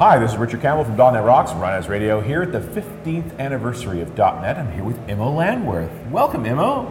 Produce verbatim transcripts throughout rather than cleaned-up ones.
Hi, this is Richard Campbell from .dot net Rocks and Ryan Has Radio here at the fifteenth anniversary of .dot net. I'm here with Immo Landworth. Welcome, Immo.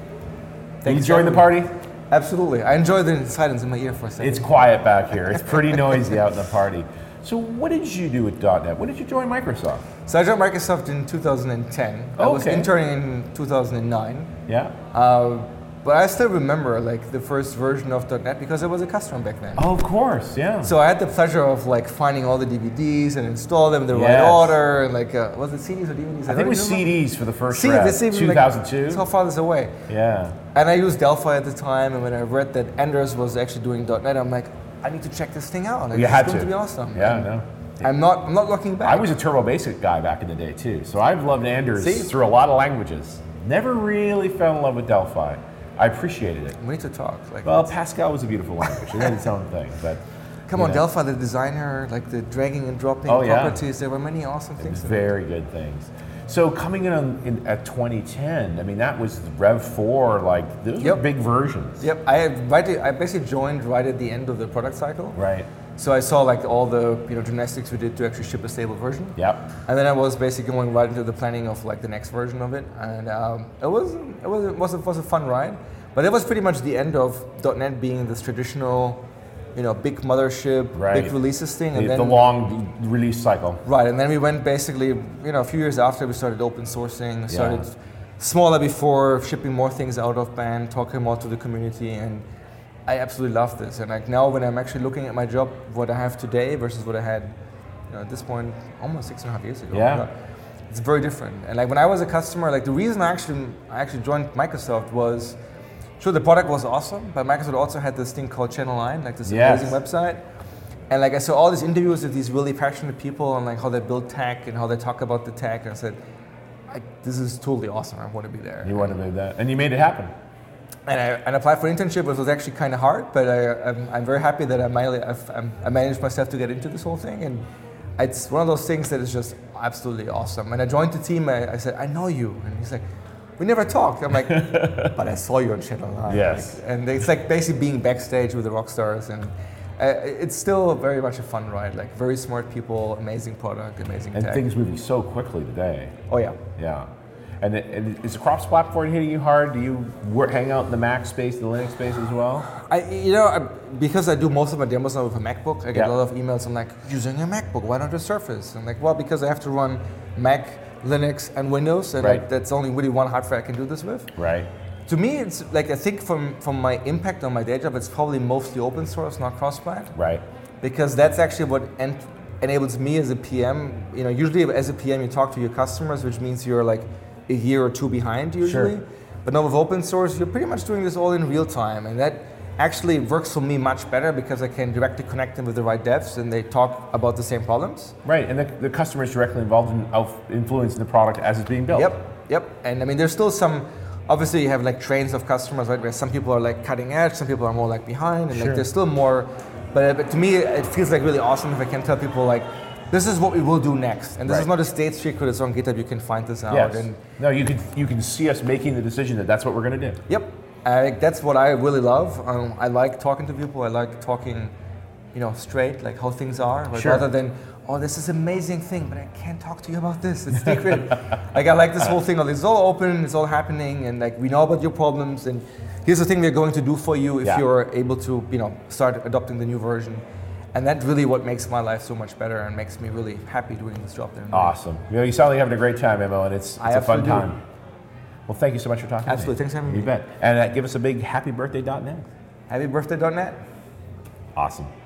Are you enjoying the party? Absolutely. I enjoy the silence in my ear for a second. It's quiet back here. It's pretty noisy out in the party. So what did you do with .dot net? When did you join Microsoft? So I joined Microsoft in two thousand ten. Oh, I was okay. interning in two thousand nine. Yeah. Uh, but I still remember like the first version of .dot net because I was a customer back then. Oh, of course, yeah. So I had the pleasure of like finding all the D V Ds and install them in the Yes. right order. And like, uh, was it C Ds or D V Ds? I think it was C Ds for the first C Ds, round, this even, two thousand two. Like, it's how far this away. Yeah. And I used Delphi at the time, and when I read that Anders was actually doing .dot net, I'm like, I need to check this thing out. Like, You it's had going to. to be awesome. Yeah, And no. I'm not. I'm not looking back. I was a Turbo Basic guy back in the day too, so I've loved Anders See? through a lot of languages. Never really fell in love with Delphi. I appreciated it. We need to talk. Like, Well, Pascal was a beautiful language. It had its own thing, but come you on, know, Delphi, the designer, like the dragging and dropping Oh, yeah. properties. There were many awesome things. in it. very good things. So coming in, on, in at twenty ten, I mean that was Rev four. Like those were Yep. big versions. Yep. I had right. at- I basically joined right at the end of the product cycle. Right. So I saw like all the you know gymnastics we did to actually ship a stable version. Yep. And then I was basically going right into the planning of like the next version of it, and um, it was it was it was a, was a fun ride. But it was pretty much the end of .dot net being this traditional, you know, big mothership, Right. big releases thing, The, and then the long release cycle. right, and then we went basically, you know, a few years after we started open sourcing, we started Yeah. smaller before, shipping more things out of band, talking more to the community, and I absolutely love this. And like now, when I'm actually looking at my job, what I have today versus what I had, you know, at this point, almost six and a half years ago. Yeah. It's very different. And like when I was a customer, like the reason I actually I actually joined Microsoft was, sure, the product was awesome, but Microsoft also had this thing called Channel nine, like this Yes. amazing website. And like I saw all these interviews with these really passionate people and like how they build tech and how they talk about the tech, and I said, I, this is totally awesome. I want to be there. You want to do that, and you made it happen. And I and I applied for internship, which was actually kind of hard, but I, I'm, I'm very happy that I managed, I've, I'm- I managed myself to get into this whole thing. And it's one of those things that is just absolutely awesome. When I joined the team, I, I said, I know you. And he's like, we never talked. I'm like, but I saw you on Channel nine. Yes. Like, and it's like basically being backstage with the rock stars. And uh, it's still very much a fun ride. Like very smart people, amazing product, amazing And tech. things moving so quickly today. Oh yeah. Yeah. And, it, and is the cross platform hitting you hard? Do you work, hang out in the Mac space, the Linux space as well? I, you know, I, because I do most of my demos now with a MacBook, I get Yeah. a lot of emails. I'm like, using a MacBook, why not a Surface? I'm like, well, because I have to run Mac, Linux, and Windows, and Right. like, that's only really one hardware I can do this with. Right. To me, it's like I think from from my impact on my day job, it's probably mostly open source, not cross-plat, Right. because that's actually what en- enables me as a P M. You know, usually as a P M, you talk to your customers, which means you're like a year or two behind usually. Sure. But now with open source, you're pretty much doing this all in real time, and that actually works for me much better because I can directly connect them with the right devs, and they talk about the same problems. Right. And the, the customer is directly involved in of influencing the product as it's being built. Yep, yep. And I mean, there's still some. Obviously, you have like trains of customers, right? Where some people are like cutting edge, some people are more like behind, and Sure. like there's still more. But, but to me, it feels like really awesome if I can tell people like, this is what we will do next, and this Right. is not a state secret. It's on GitHub. You can find this out. Yes. And No, you can you can see us making the decision that that's what we're going to do. yep, I, that's what I really love. Um, I like talking to people. I like talking, you know, straight, like how things are, like, Sure. rather than, oh, this is an amazing thing, but I can't talk to you about this. It's secret. Like I like this whole thing of it's all open, it's all happening, and like we know about your problems, and here's the thing we're going to do for you if Yeah. you're able to, you know, start adopting the new version. And that's really what makes my life so much better and makes me really happy doing this job. That I'm doing. Awesome. You know, you sound like you're having a great time, Immo, and it's, it's I a fun absolutely do. time. Well, thank you so much for talking Absolutely. to me. Thanks for having You me. bet. And uh, give us a big happy birthday dot net. Happy birthday dot net. Awesome.